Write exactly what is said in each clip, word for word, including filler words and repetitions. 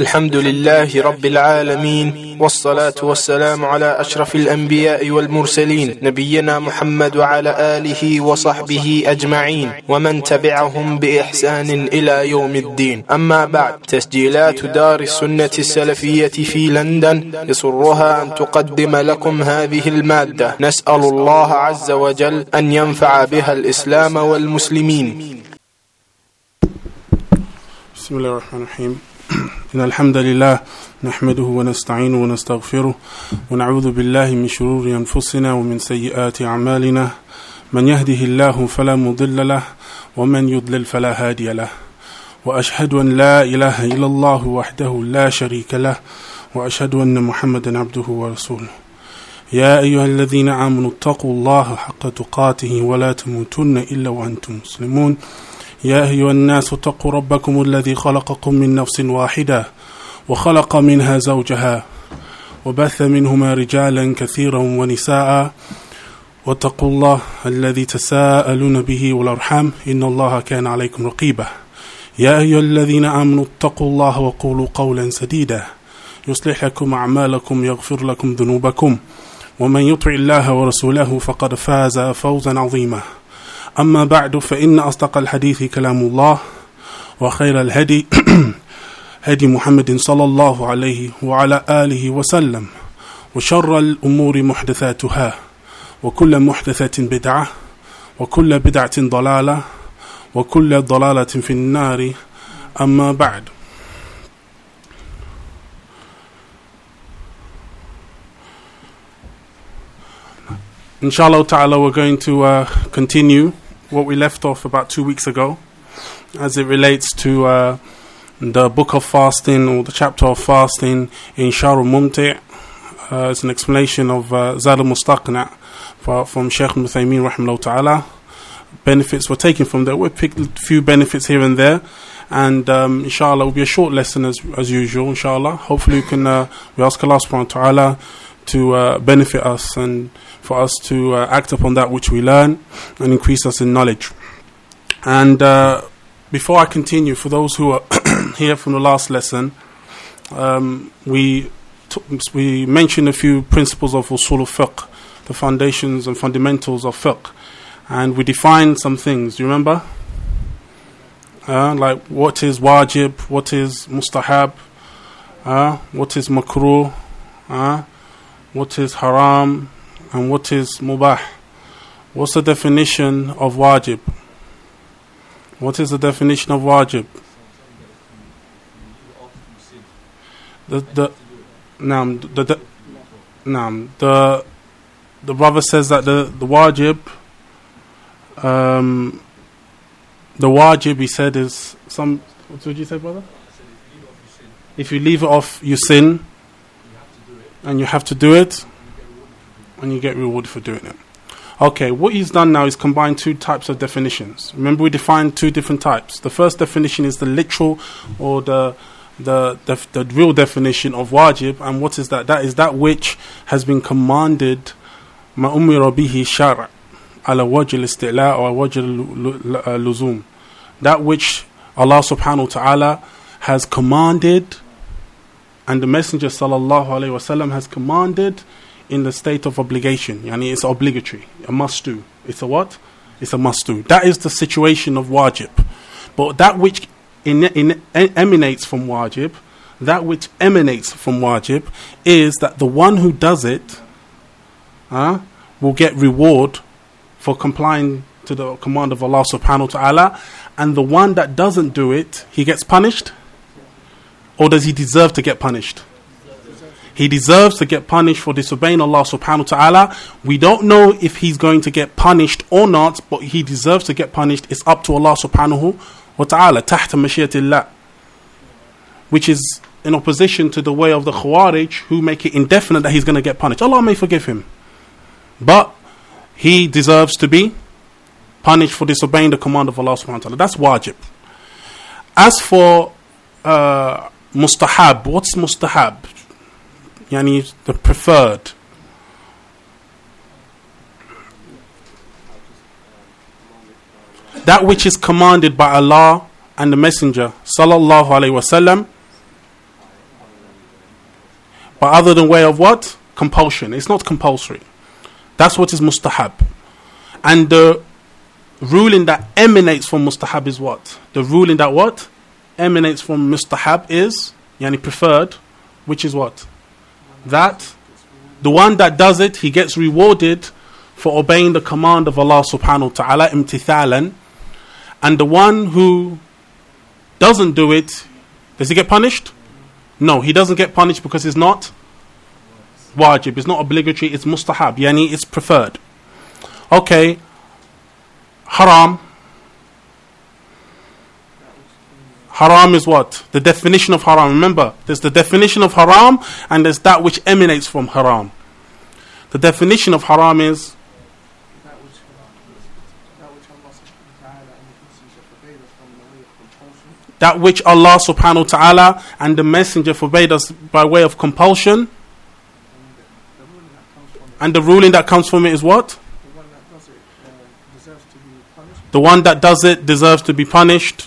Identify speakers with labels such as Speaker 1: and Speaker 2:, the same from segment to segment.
Speaker 1: الحمد لله رب العالمين، والصلاة والسلام على أشرف الأنبياء والمرسلين نبينا محمد وعلى آله وصحبه أجمعين ومن تبعهم بإحسان إلى يوم الدين. أما بعد، تسجيلات دار السنة السلفية في لندن يسرها أن تقدم لكم هذه المادة. نسأل الله عز وجل أن ينفع بها الإسلام والمسلمين.
Speaker 2: بسم الله الرحمن الرحيم. إن الحمد لله نحمده ونستعينه ونستغفره ونعوذ بالله من شرور أنفسنا ومن سيئات أعمالنا. من يهده الله فلا مضل له ومن يضلل فلا هادي له، وأشهد أن لا إله إلا الله وحده لا شريك له، وأشهد أن محمدا عبده ورسوله. يا أيها الذين آمنوا اتقوا الله حق تقاته ولا تموتن إلا وأنتم مسلمون. يا أيها الناس اتقوا ربكم الذي خلقكم من نفس واحدة وخلق منها زوجها وبث منهما رجالا كثيرا ونساء، واتقوا الله الذي تساءلون به والأرحام إن الله كان عليكم رقيبا. يا أيها الذين آمنوا اتقوا الله وقولوا قولا سديدا يصلح لكم أعمالكم يغفر لكم ذنوبكم، ومن يطع الله ورسوله فقد فاز فوزا عظيما. أما بعد، فإن أصدق الحديث كلام الله، وخير الهدي هدي محمد صلى الله عليه وعلى آله وسلم، وشر الأمور محدثاتها، وكل محدثة بدعة، وكل بدعة ضلالة، وكل ضلالة في النار. أما بعد، Inshallah ta'ala, we're going to uh, continue what we left off about two weeks ago as it relates to uh, the book of fasting, or the chapter of fasting in Sharh al-Mumti'. Uh, it's an explanation of uh, Zad al-Mustaqna' from Shaykh Ibn Uthaymeen rahimahullah ta'ala. Benefits were taken from there. We'll pick a few benefits here and there, and um, inshallah it will be a short lesson as as usual. Inshallah, hopefully we can uh, we ask Allah subhanahu wa ta'ala to uh, benefit us and for us to uh, act upon that which we learn and increase us in knowledge. And uh, before I continue, for those who are here from the last lesson, um, we t- we mentioned a few principles of usul al-fiqh, the foundations and fundamentals of fiqh, and we defined some things. Do you remember? Uh, like what is wajib, what is mustahab, uh, what is makruh, uh, what is haram, and what is mubah. What's the definition of wajib? What is the definition of wajib? The the naam the the naam the the brother says that the the wajib um the wajib he said is some. What did you say, brother? If you leave it off, you sin, and you have to do it, and you get rewarded for doing it. Okay, what he's done now is combine two types of definitions. Remember, we defined two different types. The first definition is the literal, or the the the, the real definition of wajib. And what is that? That is that which has been commanded, ma umira bihi shar' ala wajh al-istila' or wajh al-luzum. That which Allah subhanahu wa ta'ala has commanded, and the Messenger sallallahu alaihi wasallam has commanded in the state of obligation. Yani it's obligatory, a must do. It's a what? It's a must do. That is the situation of wajib. But that which in, in, emanates from wajib, that which emanates from wajib is that the one who does it uh, will get reward for complying to the command of Allah subhanahu wa ta'ala, and the one that doesn't do it, he gets punished? Or does he deserve to get punished? He deserves to get punished for disobeying Allah subhanahu wa ta'ala. We don't know if he's going to get punished or not, but he deserves to get punished. It's up to Allah subhanahu wa ta'ala, tahta mashiyatillah, which is in opposition to the way of the Khawarij, who make it indefinite that he's going to get punished. Allah may forgive him, but he deserves to be punished for disobeying the command of Allah subhanahu wa ta'ala. That's wajib. As for uh, mustahab, what's mustahab? Yani the preferred. That which is commanded by Allah and the Messenger sallallahu alaihi wasallam but other than way of what? Compulsion. It's not compulsory. That's what is mustahab. And the ruling that emanates from mustahab is what? The ruling that what? Emanates from mustahab is, yani preferred, which is what? That the one that does it, he gets rewarded for obeying the command of Allah subhanahu wa ta'ala, imtithalan. And the one who doesn't do it, does he get punished? No, he doesn't get punished because it's not wajib, it's not obligatory, it's mustahab, yani it's preferred. Okay, haram. Haram is what? The definition of haram. Remember, there's the definition of haram and there's that which emanates from haram. The definition of haram is that which Allah subhanahu wa ta'ala and the messenger forbade us by way of compulsion. And the ruling that comes from it is what? The one that does it deserves to be punished.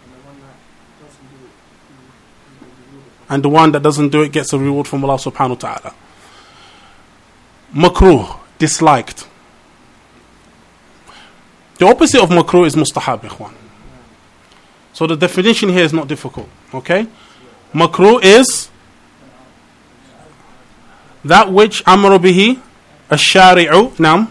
Speaker 2: And the one that doesn't do it gets a reward from Allah subhanahu wa ta'ala. Makruh, disliked. The opposite of makruh is mustahab, ikhwan. So the definition here is not difficult, okay? Makruh is that which amara bihi ash-shari'u, nam,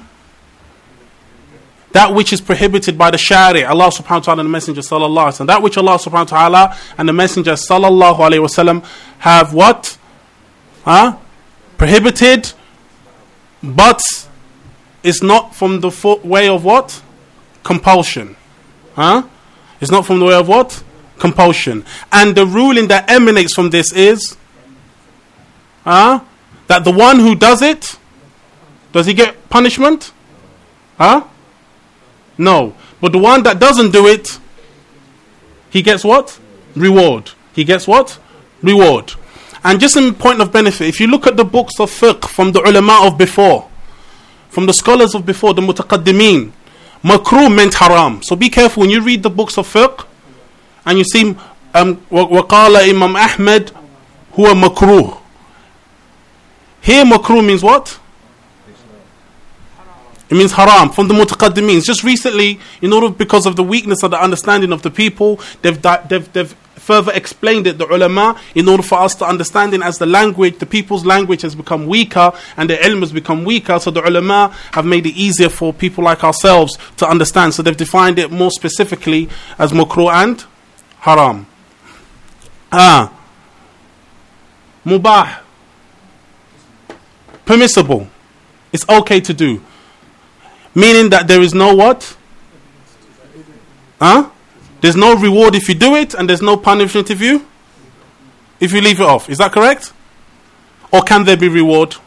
Speaker 2: that which is prohibited by the shari', Allah subhanahu wa ta'ala and the messenger sallallahu alaihi wasallam. That which Allah subhanahu wa ta'ala and the messenger sallallahu alaihi wasallam have what? Huh? Prohibited, but it's not from the fo- way of what? Compulsion. Huh? It's not from the way of what? Compulsion. And the ruling that emanates from this is huh? that the one who does it, does he get punishment? Huh? No. But the one that doesn't do it, he gets what? Reward. He gets what? Reward. And just in point of benefit, if you look at the books of fiqh from the ulama of before, from the scholars of before, the mutaqaddimeen, makruh meant haram. So be careful when you read the books of fiqh and you see um, وَقَالَ Imam Ahmed huwa makruh. Here makruh means what? It means haram from the mutaqaddimin. Just recently, in order because of the weakness of the understanding of the people, they've they've they've further explained it, the ulama, in order for us to understand it as the language, the people's language has become weaker and the ilm has become weaker. So the ulama have made it easier for people like ourselves to understand. So they've defined it more specifically as makruh and haram. Ah, mubah, permissible. It's okay to do. Meaning that there is no what? Huh? There's no reward if you do it and there's no punishment if you if you leave it off. Is that correct? Or can there be reward?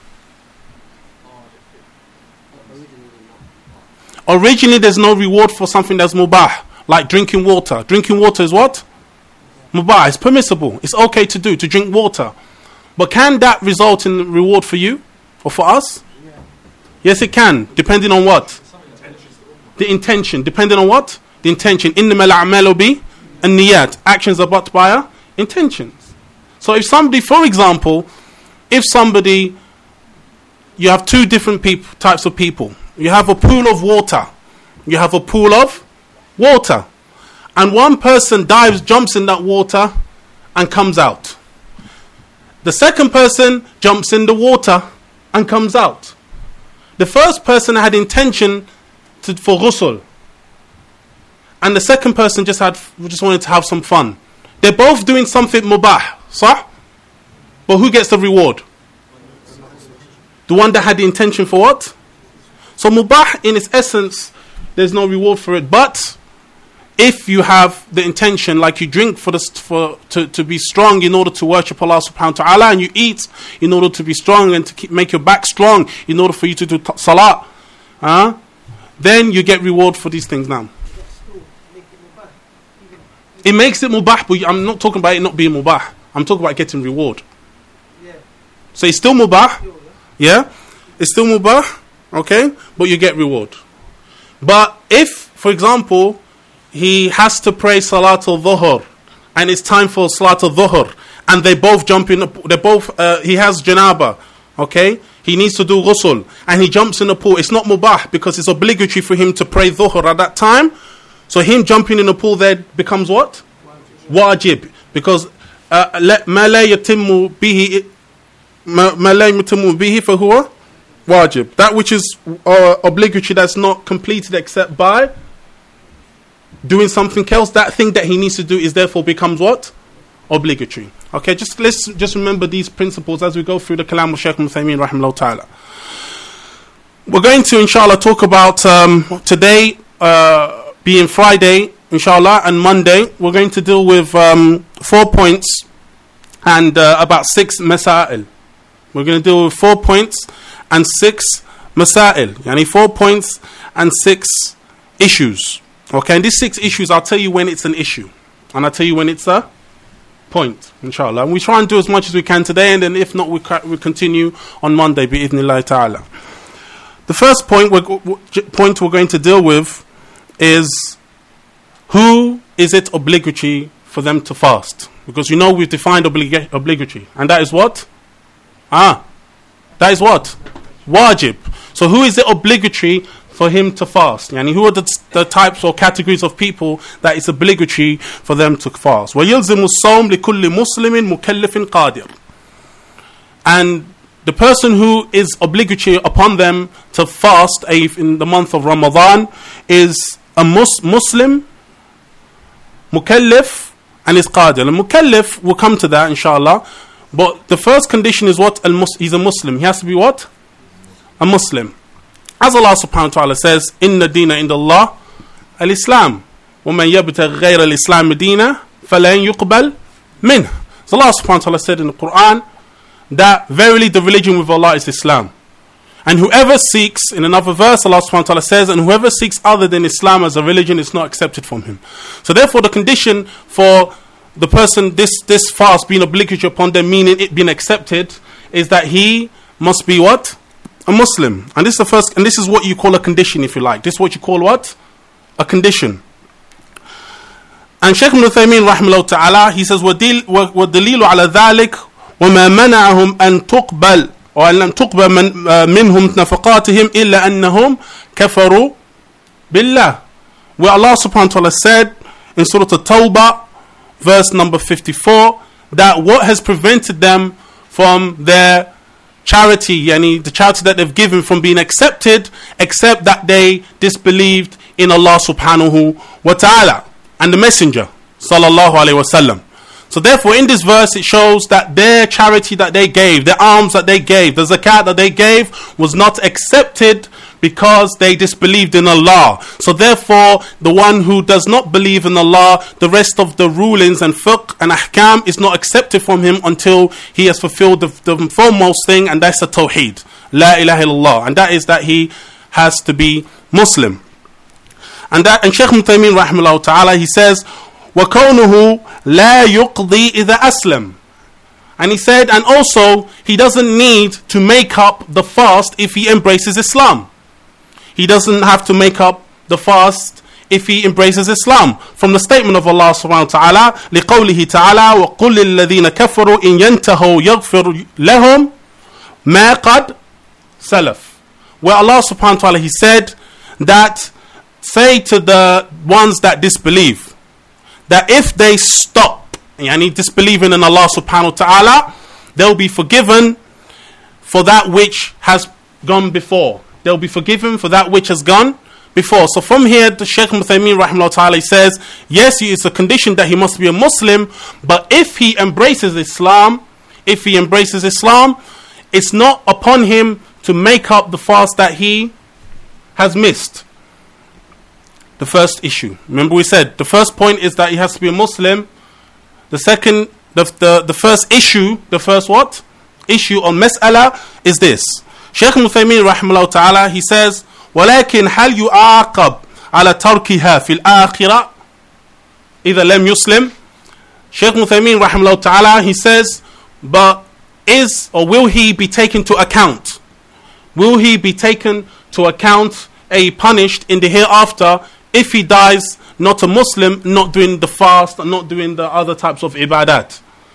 Speaker 2: Originally there's no reward for something that's mubah, like drinking water. Drinking water is what? Mubah. It's permissible. It's okay to do, to drink water. But can that result in reward for you or for us? Yes, it can, depending on what? The intention. Depending on what? The intention. إِنَّمَا الْأَعْمَالُ بِالنِّيَّاتِ. Actions are but by intentions. So if somebody, for example, if somebody, you have two different people, types of people. You have a pool of water. You have a pool of water. And one person dives, jumps in that water and comes out. The second person jumps in the water and comes out. The first person had intention to, for ghusl, and the second person just had just wanted to have some fun. They're both doing something mubah, sah? But who gets the reward? The one that had the intention for what? So mubah in its essence, there's no reward for it. But if you have the intention, like you drink for the for to, to be strong in order to worship Allah subhanahu wa ta'ala, and you eat in order to be strong and to keep, make your back strong in order for you to do t- salah, uh, then you get reward for these things now. It makes it mubah, but I'm not talking about it not being mubah. I'm talking about getting reward. So it's still mubah, yeah? It's still mubah, okay? But you get reward. But if, for example, he has to pray Salatul Dhuhr, and it's time for Salatul Dhuhr, and they both jump in, the, they both, uh, he has janaba, okay? He needs to do ghusl, and he jumps in the pool. It's not mubah, because it's obligatory for him to pray dhuhr at that time. So him jumping in the pool there becomes what? Wajib. Because مَا لَا يَتِمُّ بِهِ مَا لَا يَتِمُّ بِهِ فَهُوَ wajib. That which is uh, obligatory, that's not completed except by doing something else, that thing that he needs to do is therefore becomes what? Obligatory. Okay, just let's just remember these principles as we go through the Kalam of Shaykh Ibn Uthaymeen rahimahullah ta'ala. We're going to inshallah talk about um, today uh, being Friday, inshallah, and Monday. We're going to deal with um, four points and uh, about six masail. We're going to deal with four points and six masail. Yani four points and six issues. Okay, and these six issues, I'll tell you when it's an issue, and I'll tell you when it's a point, inshallah. And we try and do as much as we can today, and then if not, we ca- we continue on Monday, bi-idhnillahi ta'ala. The first point we're, w- point we're going to deal with is who is it obligatory for them to fast? Because you know we've defined obliga- obligatory, and that is what? Ah, that is what? Wajib. So who is it obligatory for him to fast? Yani who are the, the types or categories of people that it's obligatory for them to fast? وَيَلْزِمُ الصَّوْمِ لِكُلِّ مُسْلِمٍ مُكَلِّفٍ قَادِرٍ. And the person who is obligatory upon them to fast in the month of Ramadan is a mus- Muslim, mukallif, and is qadir. And mukallif, we'll come to that inshallah. But the first condition is what? Al-mus- he's a Muslim. He has to be what? A Muslim. As Allah subhanahu wa ta'ala says, Inna dina inda Allah al-Islam. وَمَنْ يَبْتَغْ غَيْرَ الْإِسْلَامِ دِينًا فَلَنْ يُقْبَلْ مِنْهُ. So Allah subhanahu wa ta'ala said in the Quran that verily the religion with Allah is Islam. And whoever seeks, in another verse Allah subhanahu wa ta'ala says, and whoever seeks other than Islam as a religion is not accepted from him. So therefore the condition for the person, this, this fast being obligatory upon them, meaning it being accepted, is that he must be what? A Muslim. And this is the first, and this is what you call a condition, if you like. This is what you call what? A condition. And Shaykh Ibn Uthaymeen rahimahullah ta'ala, he says, وَدَلِيلُ عَلَى ذَلِكَ وَمَا مَنَعَهُمْ أَن تُقْبَلْ وَأَن لَمْ تُقْبَلْ مِنْهُمْ نَفَقَاتِهِمْ إِلَّا أَنَّهُمْ كَفَرُوا بِاللَّهِ. Where Allah subhanahu wa ta'ala said in Surah At-Tawbah, verse number fifty-four, that what has prevented them from their charity, yani the charity that they've given, from being accepted, except that they disbelieved in Allah subhanahu wa ta'ala and the Messenger sallallahu alayhi wa sallam. So therefore in this verse it shows that their charity that they gave, the alms that they gave, the zakat that they gave was not accepted because they disbelieved in Allah. So therefore the one who does not believe in Allah, the rest of the rulings and fiqh and ahkam is not accepted from him until he has fulfilled the, the foremost thing, and that's the tawheed, la ilaha illallah, and that is that he has to be Muslim. And that, and Shaykh Ibn Uthaymeen rahimahullah ta'ala, he says, وَكَوْنُهُ لَا يُقْضِي إِذَا أَسْلَمَ. And he said, and also he doesn't need to make up the fast if he embraces Islam. He doesn't have to make up the fast if he embraces Islam. From the statement of Allah subhanahu wa ta'ala, لِقَوْلِهِ تَعَالَى وَقُلِ الَّذِينَ كَفَرُوا إِن يَنْتَهُوا يَغْفِرْ لَهُمْ مَا قَدْ سَلَفْ. Where Allah subhanahu wa ta'ala, he said that, say to the ones that disbelieve, that if they stop, yani disbelieving in Allah subhanahu wa ta'ala, they'll be forgiven for that which has gone before. They'll be forgiven for that which has gone before. So from here, the Shaykh Ibn Uthaymeen rahimahullah ta'ala says, yes, it's a condition that he must be a Muslim, but if he embraces Islam, if he embraces Islam, it's not upon him to make up the fast that he has missed. The first issue. Remember we said, the first point is that he has to be a Muslim. The second, the, the, the first issue, the first what? Issue on mas'ala is this. Shaykh Ibn Uthaymeen rahimahullah ta'ala, he says, وَلَكِنْ هَلْ يُعَاقَبْ عَلَى تَرْكِهَا فِي الْآخِرَةِ إِذَا لَمْ يُسْلِمْ. Shaykh Ibn Uthaymeen rahimahullah ta'ala, he says, but is or will he be taken to account? Will he be taken to account, a punished in the hereafter, if he dies not a Muslim, not doing the fast, and not doing the other types of ibadat?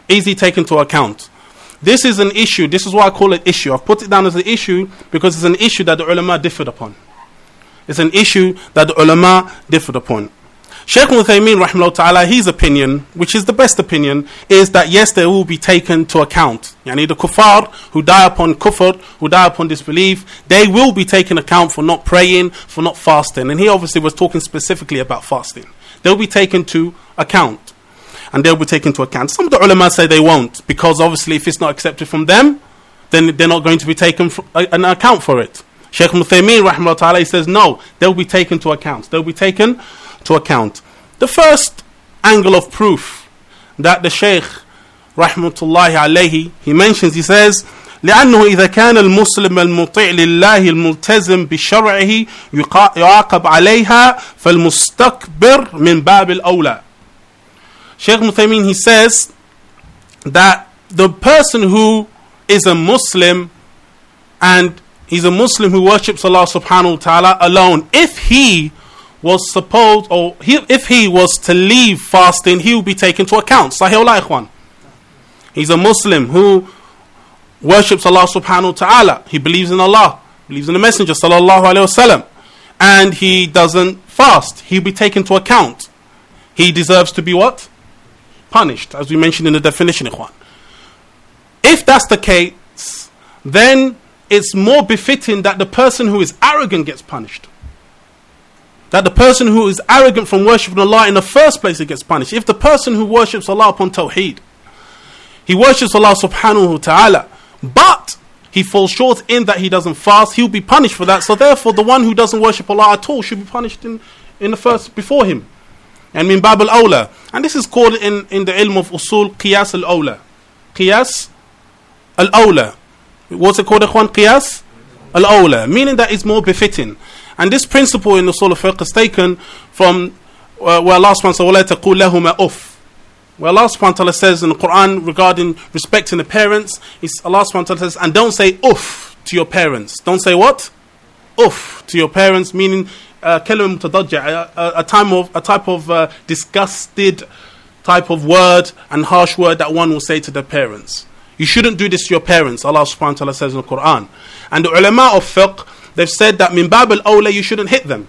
Speaker 2: easily taken into account. This is an issue. This is why I call it issue. I've put it down as an issue because it's an issue that the ulama differed upon. It's an issue that the ulama differed upon. Shaykh Uthaymeen rahimahullah ta'ala, his opinion, which is the best opinion, is that yes, they will be taken to account. Yani the kuffar who die upon kufr, who die upon disbelief, they will be taken account for not praying, for not fasting. And he obviously was talking specifically about fasting. They'll be taken to account. And they'll be taken to account. Some of the ulama say they won't, because obviously if it's not accepted from them, then they're not going to be taken for, uh, an account for it. Shaykh Uthaymeen rahimahullah ta'ala, he says no, they'll be taken to account. They'll be taken to account. The first angle of proof that the Shaykh rahmatullahi alayhi, he mentions, he says, لأنه إذا كان المسلم المطيع لله الملتزم بشرعه يعاقب عليها فالمستكبر من باب الأولى. Shaykh Uthaymeen, he says that the person who is a Muslim and he's a Muslim who worships Allah subhanahu wa ta'ala alone, if he was supposed, or he, if he was to leave fasting, he will be taken to account. Sahih Allah ikhwan. He's a Muslim who worships Allah subhanahu wa ta'ala. He believes in Allah, believes in the Messenger sallallahu alayhi wasallam, and he doesn't fast. He'll be taken to account. He deserves to be what? Punished, as we mentioned in the definition, ikhwan. If that's the case, then it's more befitting that the person who is arrogant gets punished. That the person who is arrogant from worshipping Allah in the first place, it gets punished. If the person who worships Allah upon Tawheed, he worships Allah subhanahu wa ta'ala, but he falls short in that he doesn't fast, he'll be punished for that. So therefore the one who doesn't worship Allah at all should be punished in, in the first, before him. And min bab al-awla. And this is called in, in the ilm of usul qiyas al-awla. Qiyas al-awla. What's it called, ikhwan? Qiyas al-awla. Meaning that it's more befitting. And this principle in the usul al-fiqh is taken from uh, where Allah subhanahu wa ta'ala taqul lahuma uff. Where Allah subhanahu wa ta'ala says in the Quran regarding respecting the parents, Allah subhanahu wa ta'ala says, and don't say uff to your parents. Don't say what? Uff to your parents, meaning Uh, a, a, a, time of, a type of uh, disgusted type of word and harsh word that one will say to their parents. You shouldn't do this to your parents, Allah subhanahu wa ta'ala says in the Quran. And the ulama of fiqh, they've said that min bab al-awla, you shouldn't hit them.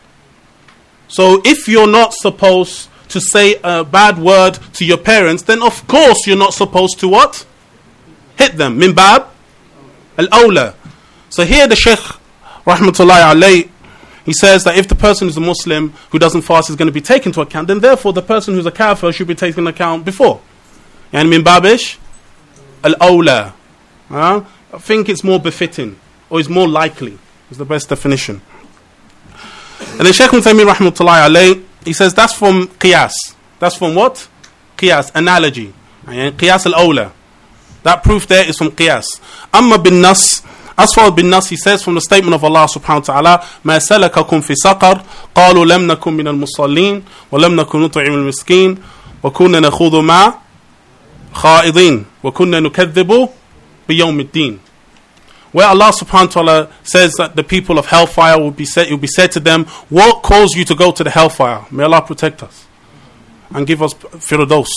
Speaker 2: So if you're not supposed to say a bad word to your parents, then of course you're not supposed to what? Hit them. Min bab al-awla. So here the Shaykh rahmatullahi alayhi, he says that if the person is a Muslim who doesn't fast is going to be taken into account, then therefore the person who's a kafir should be taken into account before. And min babish al-awla. Uh, I think it's more befitting, or is more likely, is the best definition. And then Shaykh Uthaymeen rahmatullahi alayhi, he says that's from qiyas. That's from what? Qiyas, analogy. And qiyas al-awla. That proof there is from qiyas. Amma bin nas. As far as bin Nas, he says from the statement of Allah subhanahu wa ta'ala, مَا سَلَكَكُمْ فِي سَقَرْ قَالُوا لَمْ نَكُمْ مِنَ الْمُصَلِّينَ وَلَمْ نَكُمْ نُطْعِمُ الْمِسْكِينَ وَكُنَّا نَخُوضُ مَعَ خَائِضِينَ وَكُنَّا نُكَذِّبُ بِيَوْمِ الدِّينِ. Where Allah subhanahu wa ta'ala says that the people of hellfire will be said, it will be said to them, what caused you to go to the hellfire? May Allah protect us and give us firdaus.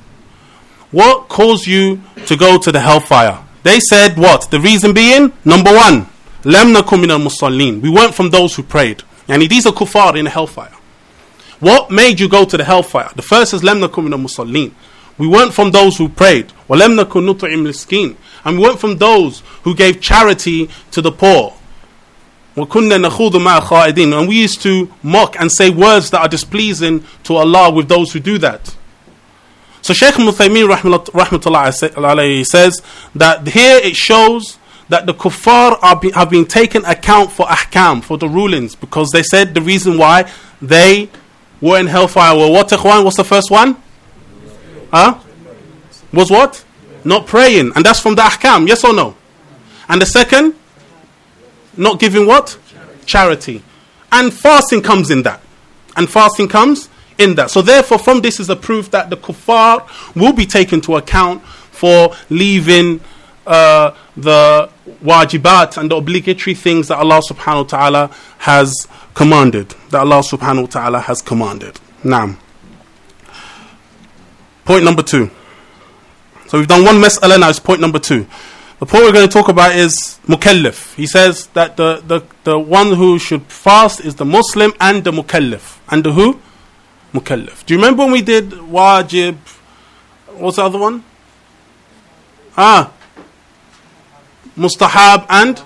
Speaker 2: What caused you to go to the hellfire? They said what? The reason being, number one, لَمْ نَكُمْ مِنَ الْمُصَلِّينَ. We weren't from those who prayed. And these are kuffar in the hellfire. What made you go to the hellfire? The first is لَمْ نَكُمْ مِنَ الْمُصَلِّينَ. We weren't from those who prayed. وَلَمْ نَكُمْ نُطْعِمُ الْمِسْكِينَ. And we weren't from those who gave charity to the poor. وَكُنَّا نَخُوضُ مَعَ خَائِدِينَ. And we used to mock and say words that are displeasing to Allah with those who do that. So Shaykh Uthaymeen rahmatullahi alayhi says that here it shows that the kuffar are be, have been taken account for ahkam, for the rulings, because they said the reason why they were in hellfire were what, ikhwan? What's the first one? Huh? Was what? Not praying. And that's from the ahkam, yes or no? And the second? Not giving what? Charity. And fasting comes in that. And fasting comes in that. So therefore from this is a proof that the kuffar will be taken to account for leaving uh, the wajibat and the obligatory things that Allah subhanahu wa ta'ala has commanded. That Allah subhanahu wa ta'ala has commanded. Naam. Point number two. So we've done one mas'ala, now it's point number two. The point we're going to talk about is mukallaf. He says that the, the, the one who should fast is the Muslim and the mukallaf. And the who? Mukallaf. Do you remember when we did wajib? What's the other one? Ah. Mustahab and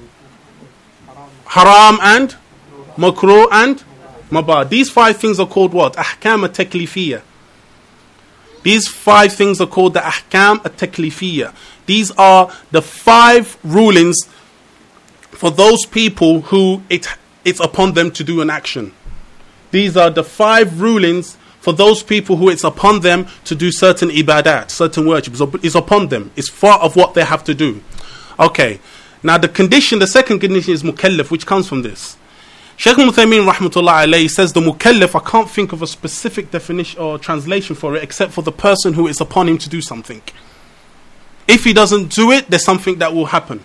Speaker 2: haram and makruh and mubah. These five things are called what? Ahkam at-taklifiyya. These five things are called the ahkam at-taklifiyya. These are the five rulings for those people who it it's upon them to do an action. These are the five rulings for those people who it's upon them to do certain ibadat, certain worship. It's upon them. It's part of what they have to do. Okay. Now the condition, the second condition is mukallaf, which comes from this. Shaykh Uthaymeen rahmatullah alayhi says the mukallaf, I can't think of a specific definition or translation for it except for the person who is upon him to do something. If he doesn't do it, there's something that will happen.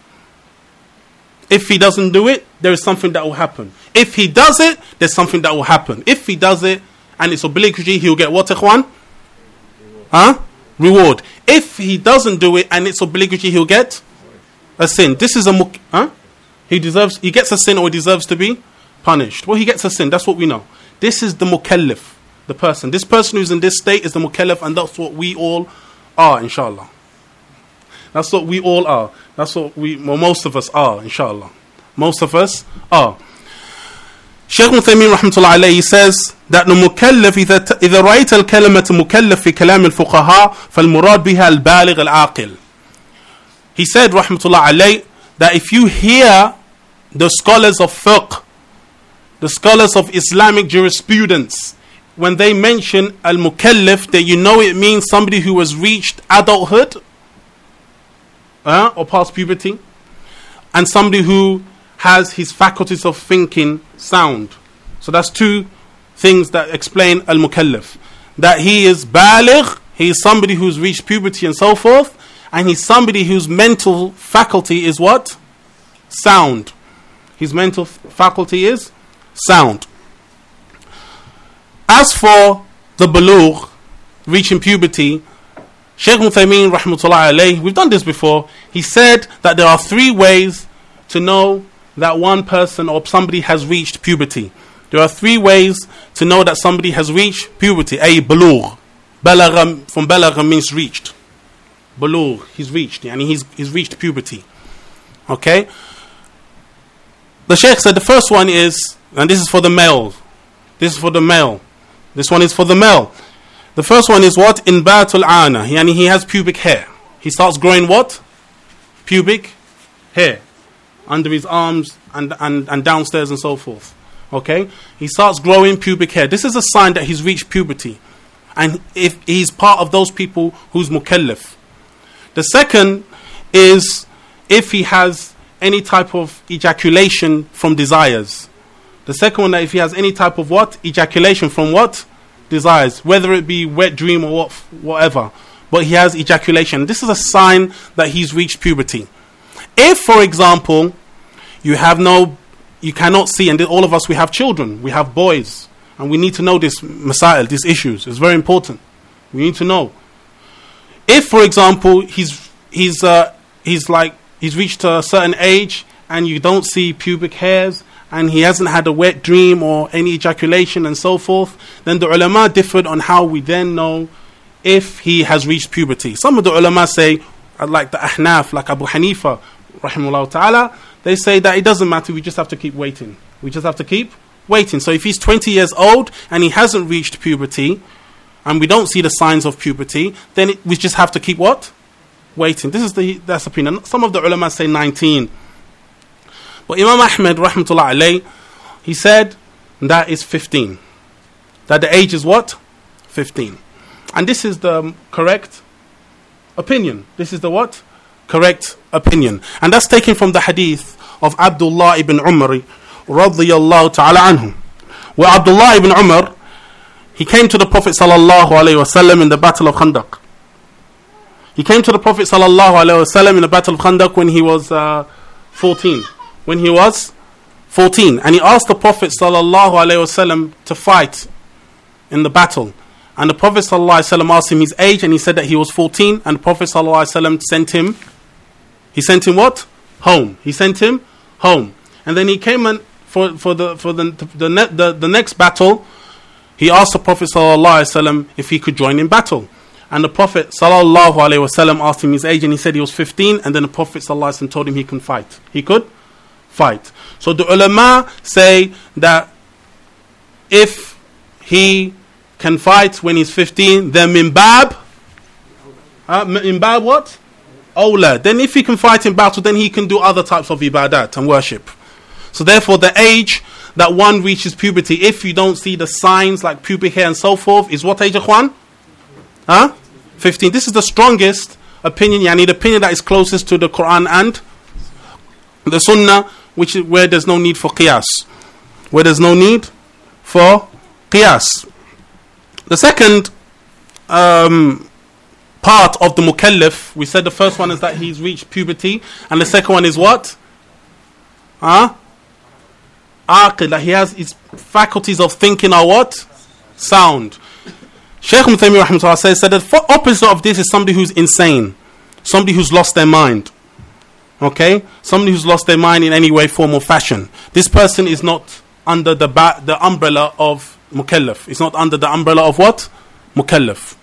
Speaker 2: If he doesn't do it, there is something that will happen. If he does it, there's something that will happen. If he does it and it's obligatory, he'll get what, ikhwan? Huh? Reward. If he doesn't do it and it's obligatory, he'll get a sin. This is a muk- huh? He deserves, he gets a sin or he deserves to be punished. Well, he gets a sin, that's what we know. This is the mukallaf, the person. This person who's in this state is the mukallaf, and that's what we all are, inshallah. That's what we all are. That's what we, well, most of us are, inshallah. Most of us are. Shaykh Uthaymeen rahmatullah alayhi says that the mukallaf, إذا إذا رأيت الكلمة مكلف في كلام الفقهاء فالمراد بها البالغ العاقل. He said rahmatullah alayhi that if you hear the scholars of fiqh, the scholars of Islamic jurisprudence, when they mention al-mukallaf, that you know it means somebody who has reached adulthood uh, or past puberty, and somebody who has his faculties of thinking sound. So that's two things that explain al-mukallaf. That he is baligh, he is somebody who's reached puberty and so forth, and he's somebody whose mental faculty is what? Sound. His mental f- faculty is sound. As for the bulugh, reaching puberty, Shaykh Uthaymeen rahmatullah alayhi, we've done this before, he said that there are three ways to know that one person or somebody has reached puberty. There are three ways to know that somebody has reached puberty. A bulugh. Balagha, from balagha means reached. Bulugh, he's reached, yani he's, he's reached puberty. Okay? The Shaykh said the first one is, and this is for the male. This is for the male. This one is for the male. The first one is what? Inbatul ana. Yani he has pubic hair. He starts growing what? Pubic hair. Under his arms and, and, and downstairs and so forth. Okay? He starts growing pubic hair. This is a sign that he's reached puberty. And if he's part of those people who's mukallaf. The second is if he has any type of ejaculation from desires. The second one, that if he has any type of what? Ejaculation from what? Desires. Whether it be wet dream or what, whatever. But he has ejaculation. This is a sign that he's reached puberty. If, for example, you have no, you cannot see, and all of us, we have children, we have boys, and we need to know this masail, these issues. It's very important. We need to know. If, for example, he's he's uh, he's like he's reached a certain age and you don't see pubic hairs and he hasn't had a wet dream or any ejaculation and so forth, then the ulama differed on how we then know if he has reached puberty. Some of the ulama say, like the Ahnaf, like Abu Hanifa, rahimahullah ta'ala, they say that it doesn't matter, we just have to keep waiting. We just have to keep waiting. So if he's twenty years old and he hasn't reached puberty, and we don't see the signs of puberty, then it, we just have to keep what? Waiting. This is the that's opinion. Some of the ulama say nineteen. But Imam Ahmed, rahmatullah alayh, he said that is fifteen. That the age is what? fifteen. And this is the correct opinion. This is the what? Correct opinion. And that's taken from the hadith of Abdullah ibn Umar, radiyallahu ta'ala anhu. Where Abdullah ibn Umar, he came to the Prophet sallallahu alaihi wasallam in the Battle of Khandaq. He came to the Prophet sallallahu alaihi wasallam in the Battle of Khandaq when he was uh, fourteen. When he was fourteen, and he asked the Prophet sallallahu alaihi wasallam to fight in the battle. And the Prophet ﷺ asked him his age, and he said that he was fourteen. And the Prophet ﷺ sent him, he sent him what? Home. He sent him home. And then he came and for for the for the the, the, the, the next battle, he asked the Prophet ﷺ if he could join in battle. And the Prophet ﷺ asked him his age, and he said he was fifteen. And then the Prophet ﷺ told him he can fight. He could fight. So the ulama say that if he can fight when he's fifteen, then min bab, uh, min bab what? Awla. Then if he can fight in battle, then he can do other types of ibadat and worship. So therefore the age that one reaches puberty, if you don't see the signs like pubic hair and so forth, is what age, Ikhwan? Huh? fifteen. This is the strongest opinion, yani the opinion that is closest to the Quran and the Sunnah, which is where there's no need for qiyas. Where there's no need for qiyas. The second um, part of the mukallaf, we said the first one is that he's reached puberty, and the second one is what? Huh? Aqil, that he has his faculties of thinking are what? Sound. Shaykh Ibn Taymiyyah rahimahullah says that the opposite of this is somebody who's insane, somebody who's lost their mind. Okay, somebody who's lost their mind in any way, form, or fashion. This person is not under the ba- the umbrella of mukallaf. It's not under the umbrella of what? Mukallaf.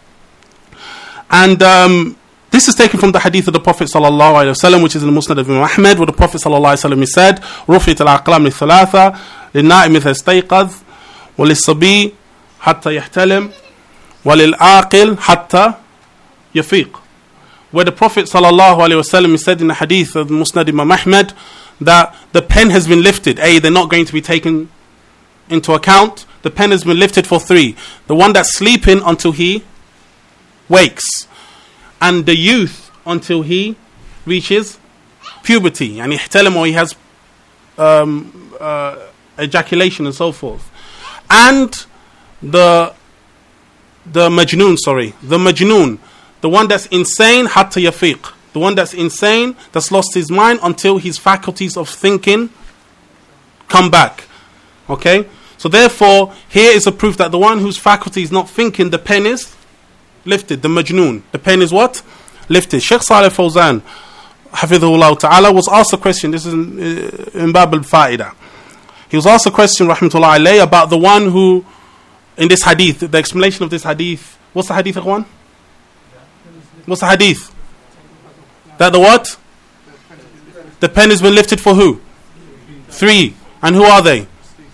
Speaker 2: And um, this is taken from the hadith of the Prophet sallallahu alaihi wasallam, which is in the Musnad of Imam Ahmed, where the Prophet sallallahu alaihi wasallam he said, "Rufit al-aqlam li-thalatha, lin-na'im idha istayqadh, wa lis-sabi hatta yahtalim, wa lil-aqil hatta yafiq." Where the Prophet sallallahu alaihi wasallam he said in the hadith of the Musnad Imam Ahmed that the pen has been lifted. A, they're not going to be taken into account. The pen has been lifted for three. The one that's sleeping until he wakes, and the youth until he reaches puberty, and ihtalim, or he has um, uh, ejaculation and so forth, and the the majnoon, sorry, the majnoon, the one that's insane, hatta yafiq, the one that's insane, that's lost his mind until his faculties of thinking come back. Okay, so therefore, here is a proof that the one whose faculty is not thinking, the pen is lifted. The majnoon, the pen is what? Lifted. Sheikh Saleh Fawzan, hafidhahullah ta'ala, was asked a question. This is in, in Bab al-Fa'ida. He was asked a question, rahmatullah alayhi, about the one who, in this hadith, the explanation of this hadith. What's the hadith, Ikhwan? What's the hadith? That the what? The pen has been lifted for who? Three. And who are they?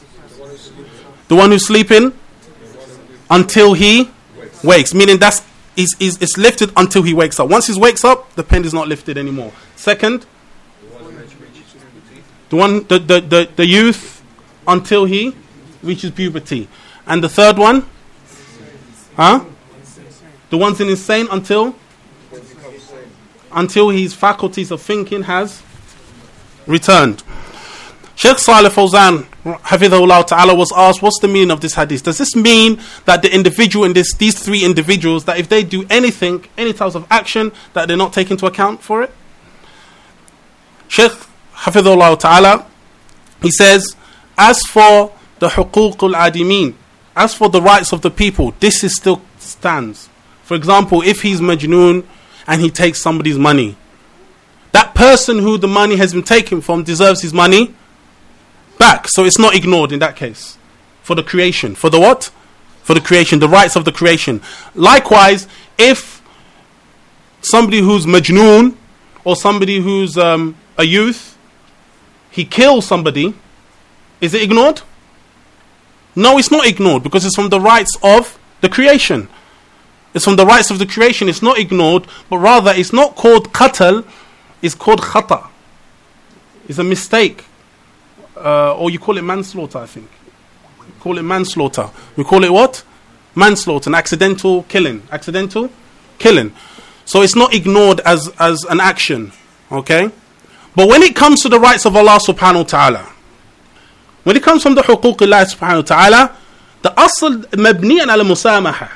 Speaker 2: The one who's sleeping until he wakes. Meaning that's is is it's lifted until he wakes up. Once he wakes up, the pen is not lifted anymore. Second, the one the, the, the, the youth until he reaches puberty. And the third one? Huh? The one's in insane until until his faculties of thinking has returned. Sheikh Saleh Fawzan, hafidhahullah ta'ala, was asked, what's the meaning of this hadith? Does this mean that the individual in this, these three individuals, that if they do anything, any types of action, that they're not taken into account for it? Sheikh hafidhahullah ta'ala, he says, as for the huquq al-adimin, as for the rights of the people, this is still stands. For example, if he's majnoon and he takes somebody's money, that person who the money has been taken from deserves his money back. So it's not ignored in that case. For the creation. For the what? For the creation. The rights of the creation. Likewise, if somebody who's majnoon or somebody who's um, a youth, he kills somebody, is it ignored? No, it's not ignored, because it's from the rights of the creation. It's from the rights of the creation. It's not ignored, but rather it's not called qatl, it's called khata. It's a mistake. Uh, or you call it manslaughter, I think. We call it manslaughter. We call it what? Manslaughter, an accidental killing. Accidental killing. So it's not ignored as, as an action. Okay? But when it comes to the rights of Allah subhanahu wa ta'ala, when it comes from the huquq Allah subhanahu wa ta'ala, the asl mabniyan ala musamaha.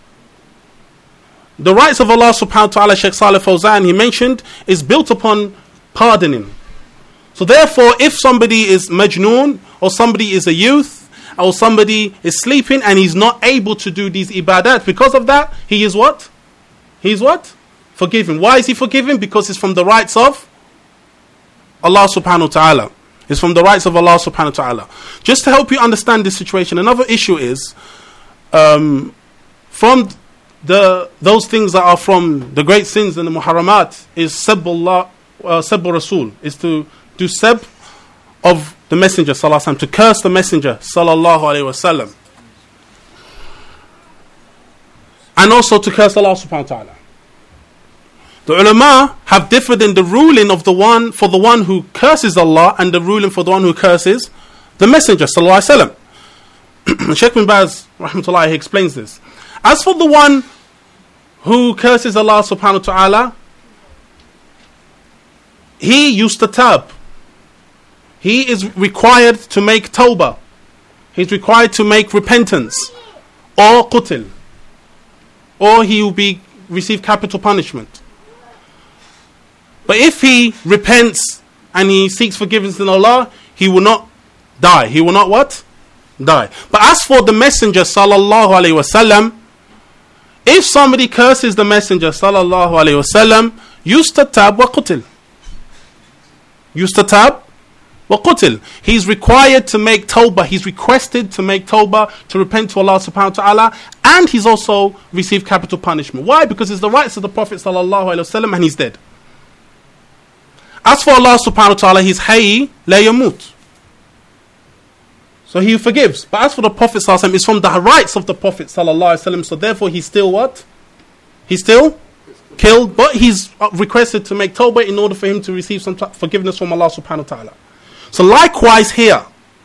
Speaker 2: The rights of Allah subhanahu wa ta'ala, Shaykh Saleh Fawzan, he mentioned, is built upon pardoning. So therefore, if somebody is majnoon or somebody is a youth or somebody is sleeping and he's not able to do these ibadat, because of that, he is what? He is what? Forgiven. Why is he forgiven? Because it's from the rights of Allah subhanahu wa ta'ala. It's from the rights of Allah subhanahu wa ta'ala. Just to help you understand this situation, another issue is um, from the those things that are from the great sins and the muharramat is sabbullah, uh, sabbul rasul, is to do sab of the messenger sallallahu alaihi wasallam, to curse the messenger sallallahu alaihi wasallam, and also to curse Allah subhanahu wa ta'ala. The ulama have differed in the ruling of the one for the one who curses Allah and the ruling for the one who curses the messenger sallallahu alaihi wasallam. Shaykh bin Baz rahmatullah, he explains this. As for the one who curses Allah subhanahu wa ta'ala, he used to tab. He is required to make tawbah. He's required to make repentance, or qutil, or he will be receive capital punishment. But if he repents and he seeks forgiveness in Allah, he will not die. He will not what? Die. But as for the messenger sallallahu alaihi wasallam, if somebody curses the messenger sallallahu alaihi wasallam, yustatab wa qutil. Yustatab wa qutil. He's required to make tawbah. He's requested to make tawbah, to repent to Allah subhanahu wa ta'ala, and he's also received capital punishment. Why? Because it's the rights of the Prophet sallallahu alaihi wasallam and he's dead. As for Allah subhanahu wa ta'ala, he's hayy la yamut. So he forgives. But as for the Prophet sallallahu alaihi wasallam, it's from the rights of the Prophet sallallahu alaihi wasallam. So therefore he's still what? He's still killed, but he's requested to make tawbah in order for him to receive some forgiveness from Allah subhanahu wa ta'ala. So likewise here,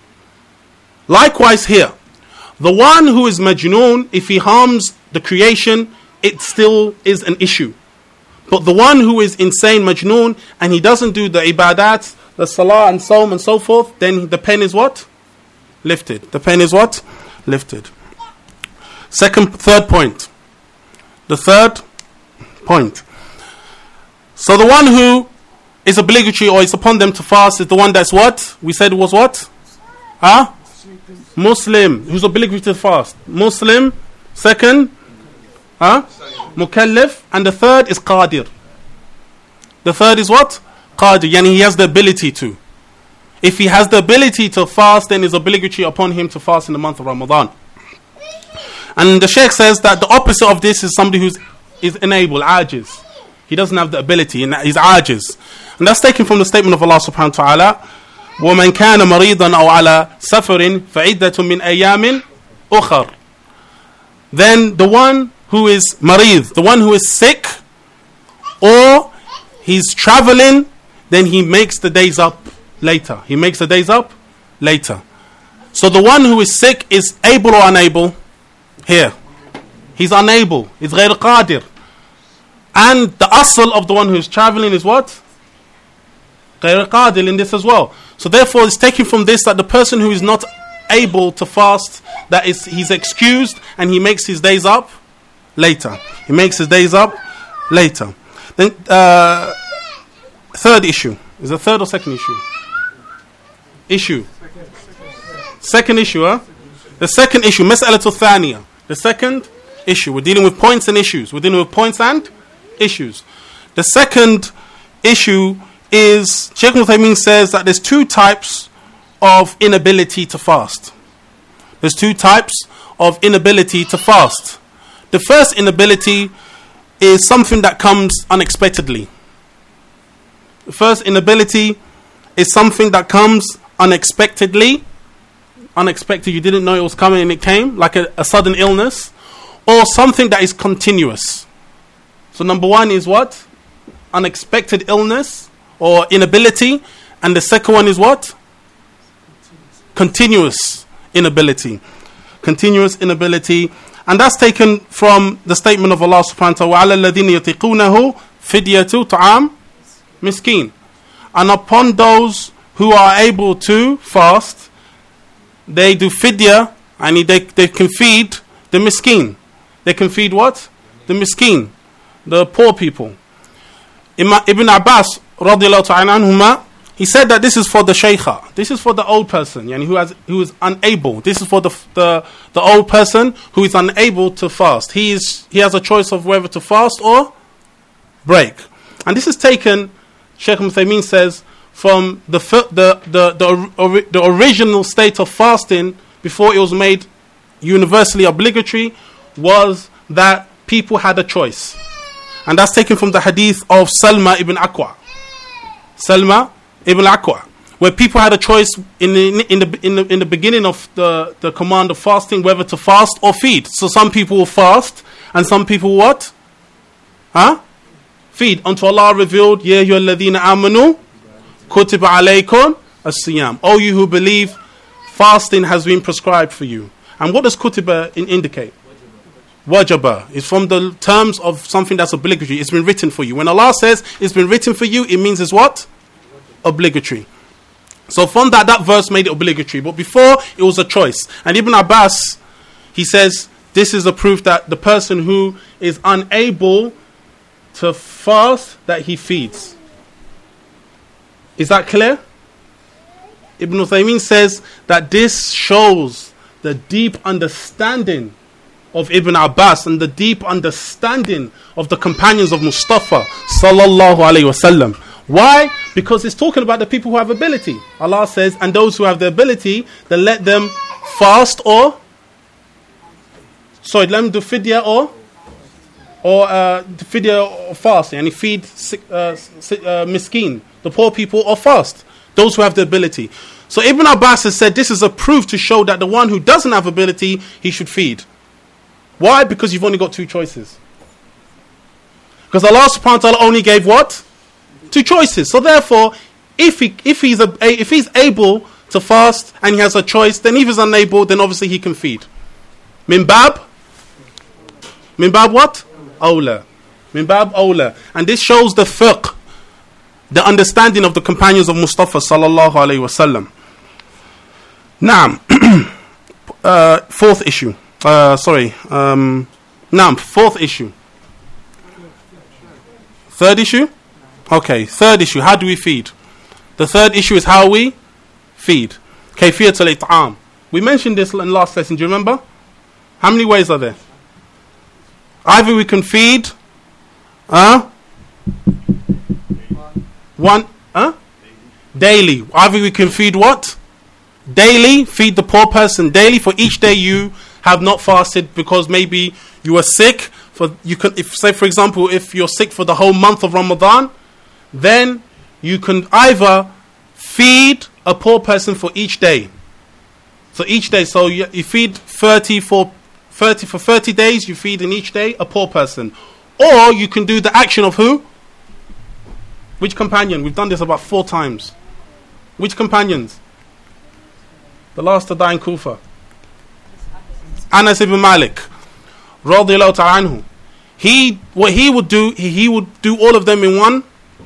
Speaker 2: likewise here, the one who is majnoon, if he harms the creation, it still is an issue. But the one who is insane, majnoon, and he doesn't do the ibadat, the salah and saum and so forth, then the pen is what? Lifted. The pen is what? Lifted. Second, third point. The third point. So the one who is obligatory or is upon them to fast is the one that's what? We said was what? Huh? Muslim. Who's obligatory to fast? Muslim. Second? Huh? Mukallaf. And the third is Qadir. The third is what? Qadir. Yani he has the ability to. If he has the ability to fast, then it's obligatory upon him to fast in the month of Ramadan. And the Shaykh says that the opposite of this is somebody who's is enabled, ajiz. He doesn't have the ability, and he's ajiz. And that's taken from the statement of Allah subhanahu wa ta'ala, وَمَنْ كَانَ مَرِيضًا أَوْ عَلَى سَفَرٍ فَعِدَّةٌ مِّنْ أَيَّامٍ أُخَرٍ. Then the one who is marid, the one who is sick, or he's traveling, then he makes the days up later. He makes the days up later. So the one who is sick is able or unable? Here. He's unable. He's غير قادر. And the asl of the one who is traveling is what? غير قادر in this as well. So therefore it's taken from this that the person who is not able to fast, that is, he's excused and he makes his days up later. He makes his days up later. Then uh, third issue. Is the third or second issue? Issue. Second issue, huh? The second issue, Mas'alatul Thaniya. The second issue. We're dealing with points and issues. We're dealing with points and issues. The second issue is, Shaykh Uthaymeen says that there's two types of inability to fast. There's two types of inability to fast. The first inability is something that comes unexpectedly. The first inability is something that comes unexpectedly. Unexpected, you didn't know it was coming and it came, like a, a sudden illness. Or something that is continuous. So number one is what? Unexpected illness or inability. And the second one is what? Continuous inability. Continuous inability. And that's taken from the statement of Allah subhanahu wa ta'ala, وَعَلَى الَّذِينَ يُطِيقُونَهُ فِدْيَةُ طَعَامٍ miskin. And upon those who are able to fast, they do fidya, and they, they can feed the miskin. They can feed what? The miskin, the poor people. Ibn Abbas radiallahu ta'ala anhuma, He said that this is for the shaykha. This is for the old person, yani who has who is unable. This is for the the the old person who is unable to fast. He is he has a choice of whether to fast or break. And this is taken, Shaykh Uthaymeen says, from the the the the, the, the original state of fasting before it was made universally obligatory, was that people had a choice. And that's taken from the hadith of Salma ibn Aqwa. Salma ibn Aqwa, where people had a choice in the in the in the, in the beginning of the, the command of fasting whether to fast or feed. So some people will fast and some people what? Huh? Feed. Unto Allah revealed, Ya ayyuhalladhina amanu kutiba alaykum as-siyam. O you who believe, fasting has been prescribed for you. And what does kutiba in indicate? Wajaba. It's from the terms of something that's obligatory. It's been written for you. When Allah says it's been written for you, it means it's what? Obligatory. So from that, that verse made it obligatory. But before, it was a choice. And Ibn Abbas, he says, this is a proof that the person who is unable to fast, that he feeds. Is that clear? Ibn Uthaymeen says that this shows the deep understanding of Ibn Abbas and the deep understanding of the companions of Mustafa sallallahu alaihi wasallam. Why? Because it's talking about the people who have ability. Allah says, and those who have the ability, then let them fast or sorry, let them do fidya or or uh, fidya or fast, and feed uh, uh, miskin, the poor people, or fast. Those who have the ability. So Ibn Abbas has said this is a proof to show that the one who doesn't have ability, he should feed. Why? Because you've only got two choices. Because Allah subhanahu wa ta'ala only gave what? Two choices. So therefore, if he if he's a, if he's able to fast and he has a choice, then if he's unable, then obviously he can feed. Min bab? Min bab what? Awla. Min bab awla. And this shows the fiqh, the understanding of the companions of Mustafa sallallahu alayhi wasallam. Naam. uh, fourth issue. Uh, sorry. Um, Naam. Fourth issue. Third issue? Okay. Third issue. How do we feed? The third issue is how we feed. Kayfiyat al-it'am. We mentioned this in last lesson. Do you remember? How many ways are there? Either we can feed uh, one uh, daily. Either we can feed what? Daily. Feed the poor person daily for each day you have not fasted because maybe you are sick. For you can, if say for example, if you're sick for the whole month of Ramadan, then you can either feed a poor person for each day. So each day, so you, you feed thirty for thirty for thirty days. You feed in each day a poor person, or you can do the action of who? Which companion? We've done this about four times. Which companions? The last to die in Kufa. Anas ibn Malik, radiyallahu ta'ala anhu. He, what he would do, he, he would do all of them in one,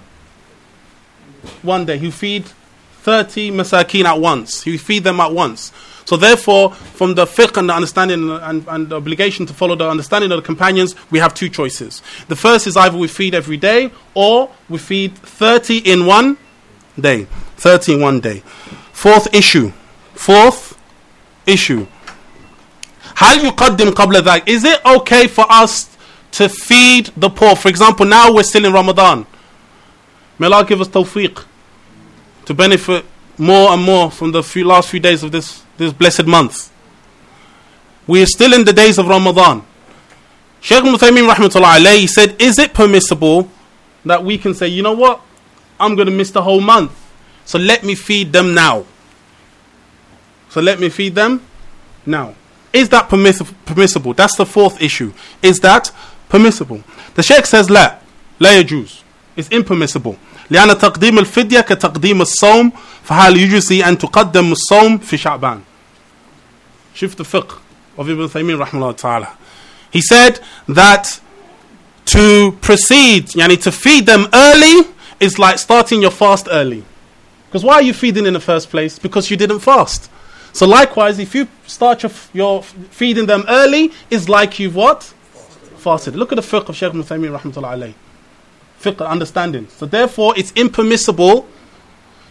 Speaker 2: one day. He would feed thirty masakin at once. He would feed them at once. So therefore, from the fiqh and the understanding and, and the obligation to follow the understanding of the companions, we have two choices. The first is either we feed every day, or we feed thirty in one day. thirty in one day. Fourth issue. Fourth issue. هل يقدم قبل ذلك? Is it okay for us to feed the poor? For example, now we're still in Ramadan. May Allah give us tawfiq to benefit more and more from the few last few days of this, this blessed month. We are still in the days of Ramadan. Shaykh Uthaymeen rahmatullah alayhi said, is it permissible that we can say, you know what, I'm going to miss the whole month, so let me feed them now. So let me feed them now. Is that permiss- permissible? That's the fourth issue. Is that permissible? The Shaykh says, لا, لا يجوز. It's impermissible. لأن تقديم الفدية كتقديم الصوم فهل يجوز أن تقدم الصوم في شعبان. شوف the fiqh of Ibn Taymiyyah rahimahullah ta'ala. He said that to proceed, yani to feed them early, is like starting your fast early. Because why are you feeding in the first place? Because you didn't fast. So likewise, if you start your, your feeding them early, is like you've what? Fasted. Look at the fiqh of Shaykh Ibn Taymiyyah rahmatullah alayhi. Fiqh, understanding. So therefore, it's impermissible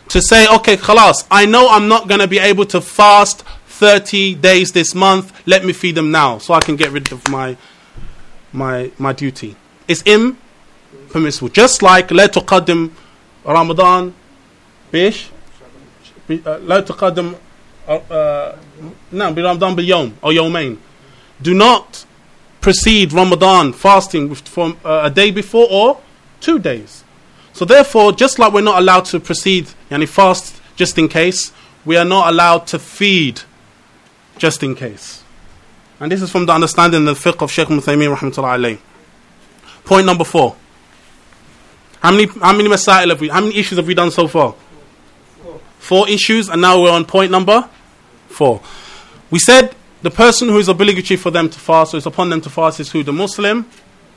Speaker 2: to say, okay, khalas, I know I'm not going to be able to fast thirty days this month, let me feed them now so I can get rid of my my my duty. It's impermissible. Just like لا تقدم رمضان بيش لا تقدم نعم برمضان باليوم أو يومين. Do not precede Ramadan fasting with, from uh, a day before or two days. So therefore, just like we're not allowed to proceed yani fast just in case, we are not allowed to feed just in case. And this is from the understanding of the fiqh of Shaykh Ibn Uthaymeen rahmatullahi alayhi. Point number four. How many how many masail have we how many issues have we done so far? Four. Four issues, and now we're on point number four. We said the person who is obligatory for them to fast, so it's upon them to fast, is who? The Muslim?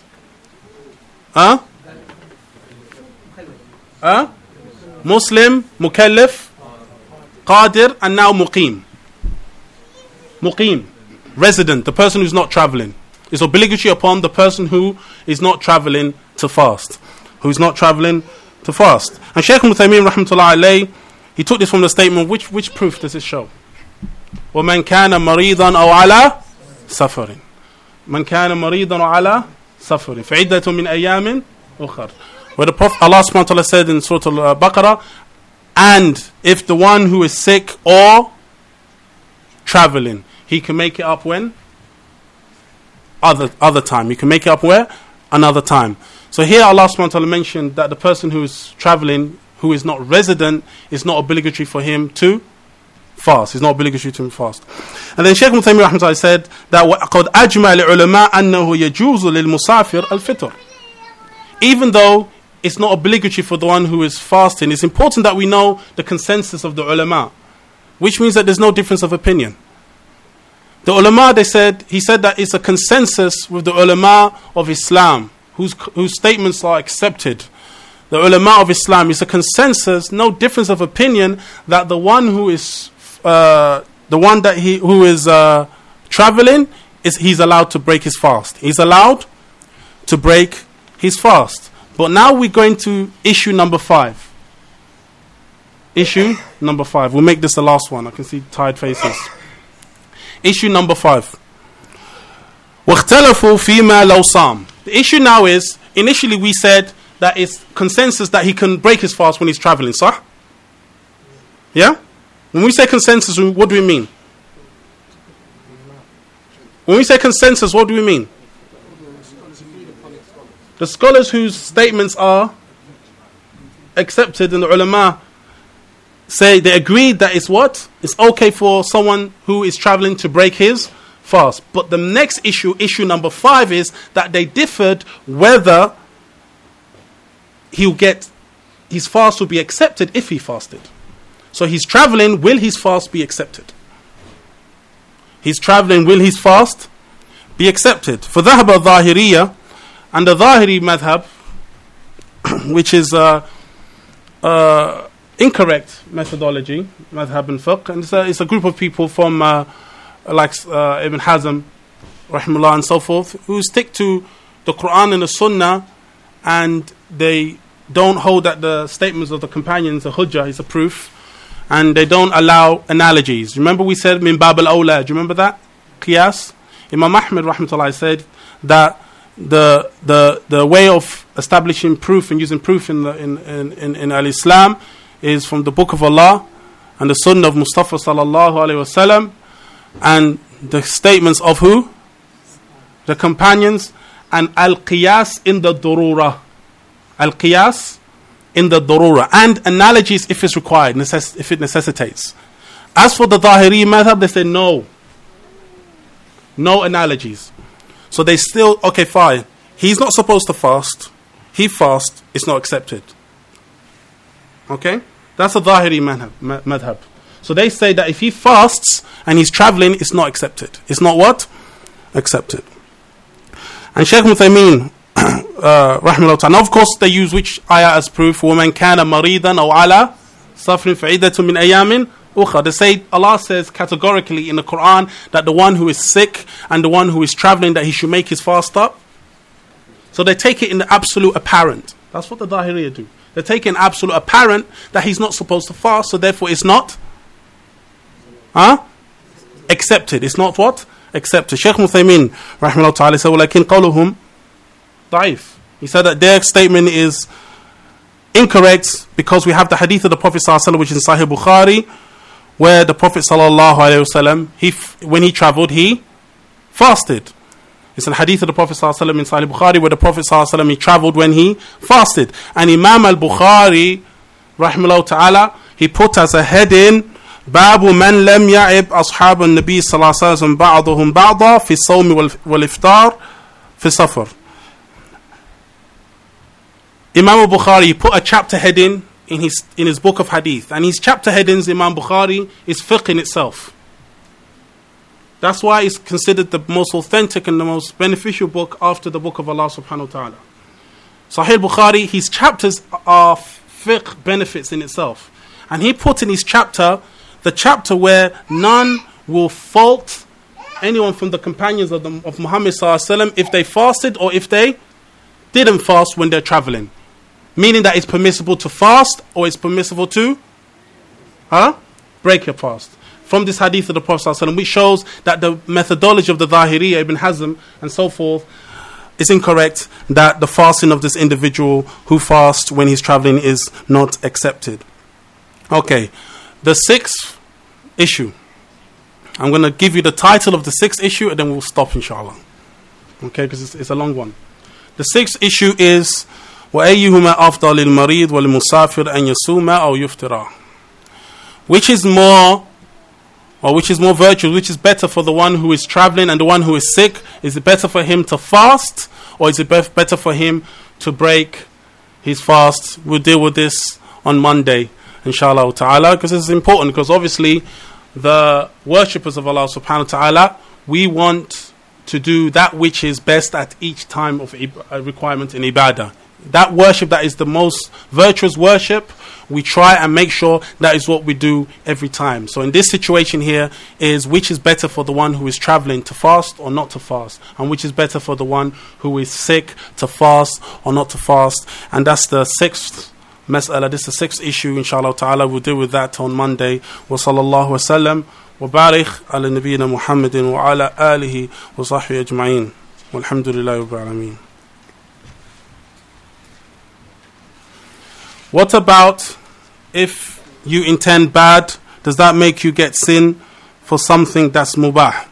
Speaker 2: Huh? Huh? Muslim, Mukallaf, Qadir, and now Muqim. Muqim, resident, the person who's not traveling. It's obligatory upon the person who is not traveling to fast. Who's not traveling to fast. And Shaykh Ibn Uthaymeen rahmatullahi alayhi, he took this from the statement, which which proof does it show? وَمَنْ كَانَ مَرِيضًا أَوْ عَلَى سَفَرٍ مَنْ كَانَ مَرِيضًا أَوْ عَلَى سَفَرٍ فَعِدَّةٌ مِنْ أَيَّامٍ أُخَرٍ. Where the Prophet Allah subhanahu wa ta'ala said in Surah Al-Baqarah, and if the one who is sick or traveling, he can make it up when? Other other time. He can make it up where? Another time. So here Allah subhanahu wa ta'ala mentioned that the person who is traveling, who is not resident, is not obligatory for him to fast. It's not obligatory to fast. And then Shaykh Ibn Uthaymeen rahmatullahi said that وَقَدْ أَجْمَعَ الْعُلَمَاء أَنَّهُ يَجُوزُ لِلْمُسَافِرِ الْفِطْرِ. Even though it's not obligatory for the one who is fasting, it's important that we know the consensus of the ulama, which means that there's no difference of opinion. The ulama, they said, he said that it's a consensus with the ulama of Islam, whose whose statements are accepted. The ulama of Islam is a consensus, no difference of opinion, that the one who is uh, the one that he who is uh, traveling is he's allowed to break his fast. He's allowed to break his fast. But now we're going to issue number five. Issue number five. We'll make this the last one. I can see tired faces. Issue number five. وَاخْتَلَفُوا فِيمَا لَوْ صَامَ. The issue now is, initially we said that it's consensus that he can break his fast when he's traveling, sah? Yeah? When we say consensus, what do we mean? When we say consensus, what do we mean? The scholars whose statements are accepted in the ulama say they agreed that it's what? It's okay for someone who is traveling to break his fast. But the next issue, issue number five, is that they differed whether he'll get his fast will be accepted if he fasted. So he's traveling, will his fast be accepted? He's traveling, will his fast be accepted? For dhahab al-Zahiriyya, and the Zahiri madhab, which is uh, uh, incorrect methodology, madhab and fiqh, and it's a, it's a group of people from uh, like uh, Ibn Hazm, rahimahullah, and so forth, who stick to the Quran and the Sunnah, and they don't hold that the statements of the companions, the hujjah, is a proof, and they don't allow analogies. Remember we said min bab al-awla, do you remember that? Qiyas? Imam Ahmad rahmatullah said that the the the way of establishing proof and using proof in the in in, in, in al-Islam is from the Book of Allah and the Sunnah of Mustafa sallallahu alaihi wasallam, and the statements of who? The companions, and al-qiyas in the durura. Al-qiyas in the durura. And analogies if it's required, necess- if it necessitates. As for the Zahiri madhab, they say no. No analogies. So they still, okay, fine. He's not supposed to fast. He fasts, it's not accepted. Okay? That's a Zahiri madhab, madhab. So they say that if he fasts and he's traveling, it's not accepted. It's not what? Accepted. And Shaykh Ibn Uthaymeen, uh, rahimahullah ta'ala, of course they use which ayah as proof? وَمَنْ كَانَ مَرِيضًا أَوْ عَلَى سَفْرٍ فَعِدَّةٌ مِنْ أَيَّامٍ أُخْرَى. They say, Allah says categorically in the Quran that the one who is sick and the one who is traveling, that he should make his fast up. So they take it in the absolute apparent. That's what the Zahiriyya do. They're taking absolute apparent that he's not supposed to fast, so therefore it's not huh? accepted. It's not what? Accepted. Shaykh Muthaymin, rahimahullah ta'ala, said, وَلَكِنْ قَوْلُهُمْ ضَعِيف. He said that their statement is incorrect because we have the hadith of the Prophet sallallahu alaihi wasallam, which is in Sahih Bukhari, where the Prophet sallallahu alaihi wasallam, he when he travelled, he fasted. It's an hadith of the Prophet sallallahu alaihi wasallam in Sahih Bukhari, where the Prophet sallallahu alaihi wasallam, he travelled when he fasted. And Imam al-Bukhari, rahimahullah ta'ala, he put as a heading, باب من لم يعب أصحاب النبي صلى الله عليه وسلم بعضهم بعضا في الصوم والإفطار في السفر. Imam al-Bukhari put a chapter heading in his in his book of hadith, and his chapter headings, Imam Bukhari, is fiqh in itself. That's why it's considered the most authentic and the most beneficial book after the book of Allah subhanahu wa ta'ala. Sahih Bukhari, his chapters are fiqh benefits in itself, and he put in his chapter the chapter where none will fault anyone from the companions of, the, of Muhammad sallallahu alaihi wasallam if they fasted or if they didn't fast when they're traveling. Meaning that it's permissible to fast or it's permissible to huh? break your fast. From this hadith of the Prophet sallallahu alaihi wasallam, which shows that the methodology of the Zahiriyya, Ibn Hazm and so forth, is incorrect, that the fasting of this individual who fasts when he's traveling is not accepted. Okay, the sixth issue. I'm going to give you the title of the sixth issue and then we'll stop inshallah. Okay, because it's, it's a long one. The sixth issue is وَأَيُّهُمَا أَفْضَلِ الْمَرِيضِ وَالْمُسَافِرِ أَنْ يَصُومَ أَوْ يُفْطِرَ. Which is more, or which is more virtuous, which is better for the one who is traveling and the one who is sick? Is it better for him to fast, or is it be- better for him to break his fast? We'll deal with this on Monday, inshallah ta'ala, because it's important, because obviously the worshippers of Allah subhanahu wa ta'ala, we want to do that which is best at each time of ib- requirement in ibadah. That worship that is the most virtuous worship, we try and make sure that is what we do every time. So in this situation here is which is better for the one who is traveling, to fast or not to fast, and which is better for the one who is sick, to fast or not to fast. And that's the sixth mas'ala, this is the sixth issue, inshallah ta'ala. We'll deal with that on Monday. Wa sallallahu wa sallam wa barik ala nabiyyina Muhammadin wa ala alihi wa sahbihi ajma'in. Walhamdulillahi rabbil alameen. What about if you intend bad? Does that make you get sin for something that's mubah?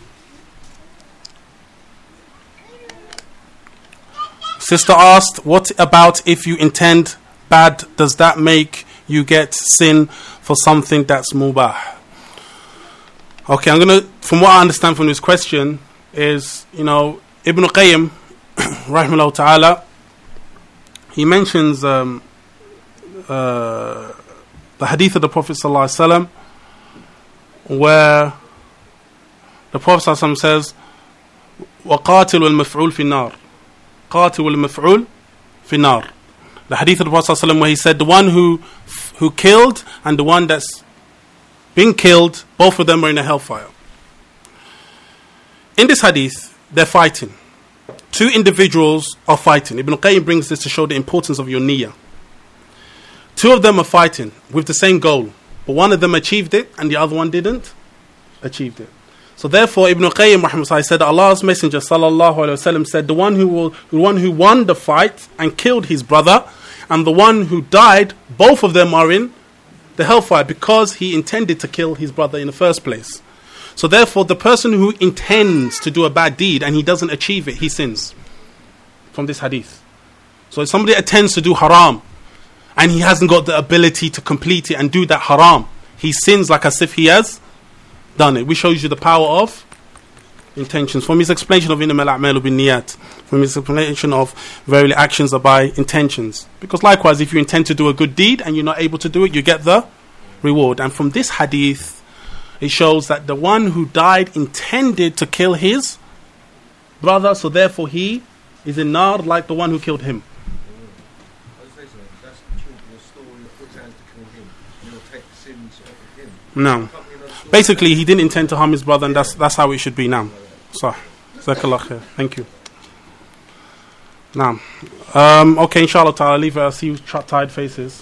Speaker 2: Sister asked, what about if you intend bad? Does that make you get sin for something that's mubah? Okay, I'm gonna, from what I understand from this question is, you know, Ibn Qayyim, rahimahullah ta'ala, he mentions um, Uh, the hadith of the Prophet sallallahu alaihi wasallam, where the Prophet sallallahu alaihi wasallam says, وَقَاتِلُ الْمَفْعُولِ فِي النَّارِ قَاتِلُ الْمَفْعُولِ فِي النَّارِ. The hadith of the Prophet sallallahu alaihi wasallam, where he said the one who who killed and the one that's being killed, both of them are in a hellfire. In this hadith, they're fighting. Two individuals are fighting. Ibn Qayyim brings this to show the importance of your niyyah. Two of them are fighting with the same goal, but one of them achieved it and the other one didn't achieve it. So therefore, Ibn Qayyim rahimahullah said that Allah's Messenger sallallahu alaihi wasallam said the one who will, the one who won the fight and killed his brother, and the one who died, both of them are in the hellfire because he intended to kill his brother in the first place. So therefore, the person who intends to do a bad deed and he doesn't achieve it, he sins. From this hadith. So if somebody intends to do haram, and he hasn't got the ability to complete it and do that haram, he sins like as if he has done it. Which shows you the power of intentions. From his explanation of innamal a'malu binniyat, from his explanation of verily actions are by intentions. Because likewise, if you intend to do a good deed and you're not able to do it, you get the reward. And from this hadith, it shows that the one who died intended to kill his brother, so therefore he is in nar like the one who killed him. No. Basically, he didn't intend to harm his brother, and that's that's how it should be now. So, jazakallah khair. Thank you. Now. Um, okay, inshallah ta'ala, I'll leave it. I'll see you tired faces.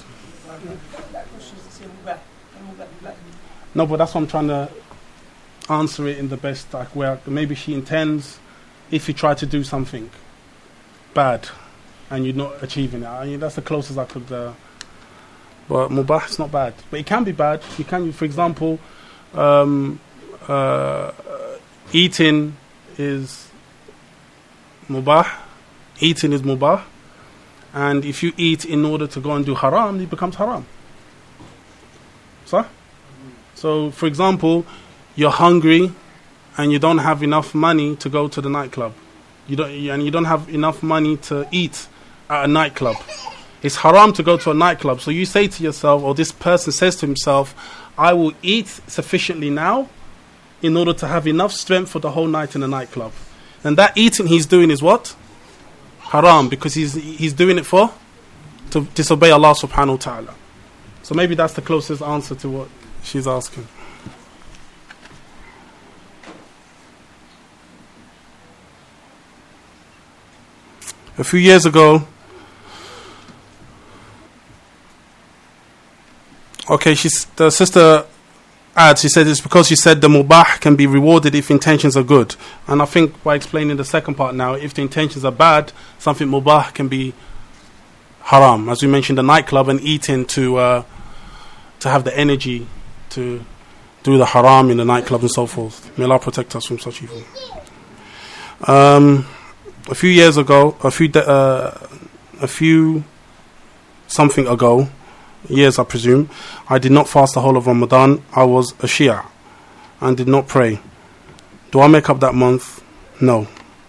Speaker 2: No, but that's what I'm trying to answer it in the best like where maybe she intends if you try to do something bad and you're not achieving it. I mean, that's the closest I could. Uh, but mubah is not bad, but it can be bad. You can, for example, um, uh, eating is mubah. Eating is mubah, and if you eat in order to go and do haram, it becomes haram. So, so for example, you're hungry and you don't have enough money to go to the nightclub. You don't, and you don't have enough money to eat at a nightclub. It's haram to go to a nightclub. So you say to yourself, or this person says to himself, I will eat sufficiently now in order to have enough strength for the whole night in the nightclub. And that eating he's doing is what? Haram, because he's he's doing it for? To disobey Allah subhanahu wa ta'ala. So maybe that's the closest answer to what she's asking. A few years ago, okay, she's, the sister adds, she said it's because she said the mubah can be rewarded if intentions are good. And I think by explaining the second part now, if the intentions are bad, something mubah can be haram. As we mentioned, the nightclub and eating to uh, to have the energy to do the haram in the nightclub and so forth. May Allah protect us from such evil. Um... A few years ago, a few, de- uh, a few something ago, years I presume, I did not fast the whole of Ramadan. I was a Shia and did not pray. Do I make up that month? No.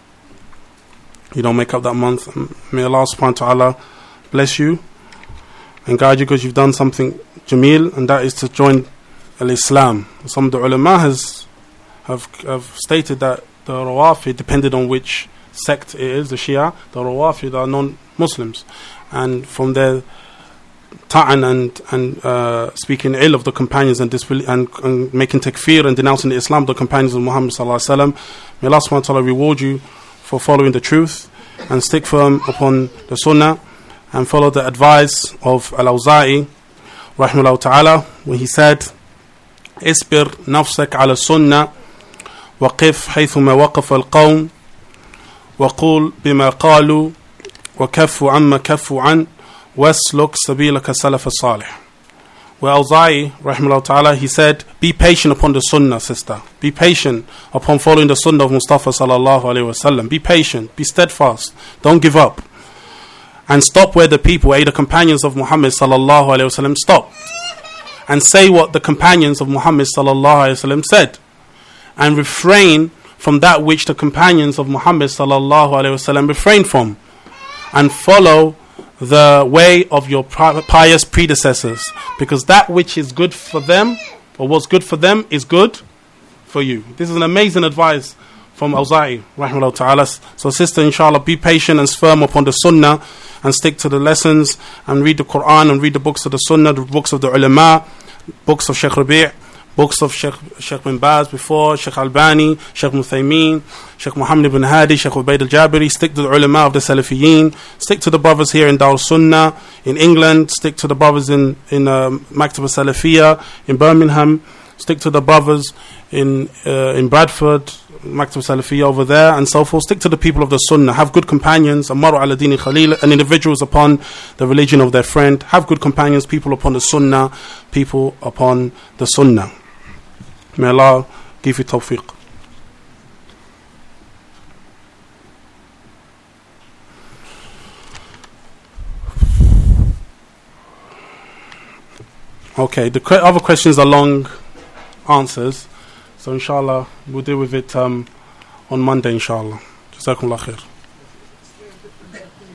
Speaker 2: You don't make up that month. May Allah subhanahu wa ta'ala bless you and guide you because you've done something jameel, and that is to join al-Islam. Some of the ulama has have, have stated that the Rawafid, depended on which sect it is, the Shia, the Rawafid are non-Muslims, and from their ta'an and and uh, speaking ill of the companions and, disbel- and, and making takfir and denouncing the Islam, the companions of Muhammad sallallahu alaihi wasallam, may Allah subhanahu wa ta'ala reward you for following the truth and stick firm upon the Sunnah and follow the advice of Al-Awza'i rahimahullah ta'ala, when he said, "Isbir nafsak ala sunnah waqif haythuma waqafa al-qawm وقول بما قالوا وكفوا عما كفوا عن واسلك سبيلك سلف الصالح." Well, Al-Awza'i rahimahullah ta'ala, he said, be patient upon the sunnah, sister. Be patient upon following the sunnah of Mustafa sallallahu alayhi wasallam. Be patient, be steadfast, don't give up, and stop where the people, eh, the companions of Muhammad sallallahu alayhi wasallam stopped, and say what the companions of Muhammad sallallahu alayhi wasallam said, and refrain from that which the companions of Muhammad sallallahu alaihi wasallam refrained from, and follow the way of your pious predecessors, because that which is good for them, or what's good for them, is good for you. This is an amazing advice from Al-Awza'i rahimahullah ta'ala. So sister, inshallah, be patient and firm upon the sunnah and stick to the lessons and read the Quran and read the books of the sunnah, the books of the ulama, books of Shaykh Rabi', books of Sheikh, Sheikh bin Baz before, Sheikh Albani, Sheikh Muthaymeen, Sheikh Muhammad ibn Hadi, Sheikh Ubaid al-Jabiri. Stick to the ulama of the Salafiyin. Stick to the brothers here in Dar Sunnah in England. Stick to the brothers in, in uh, Maktab al-Salafiyah in Birmingham. Stick to the brothers in uh, in Bradford, Maktab al-Salafiyah over there, and so forth. Stick to the people of the Sunnah. Have good companions, Amaru ala dini Khalil, and individuals upon the religion of their friend. Have good companions, people upon the Sunnah, people upon the Sunnah. May Allah give you tawfiq. Okay, the que- other questions are long answers, so inshallah we'll deal with it um, on Monday, inshallah. Jazakumullah khair.